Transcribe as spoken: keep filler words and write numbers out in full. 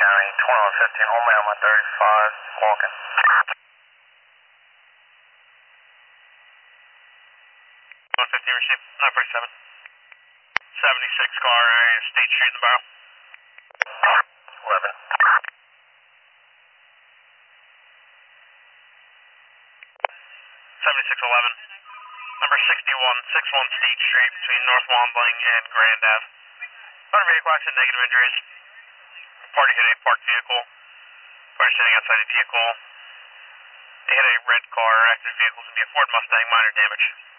County, twenty-one fifteen, homebound on thirty-five, walking. one fifteen received, nine forty-seven. seventy-six car area, State Street in the barrel. eleven. seventy-six eleven. Number sixty-one, sixty-one State Street between North Wambling and Grand Ave. Motor vehicle accident, negative injuries. Party hit a parked vehicle. Party standing outside a vehicle. They hit a red car, active vehicle, to be a Ford Mustang, minor damage.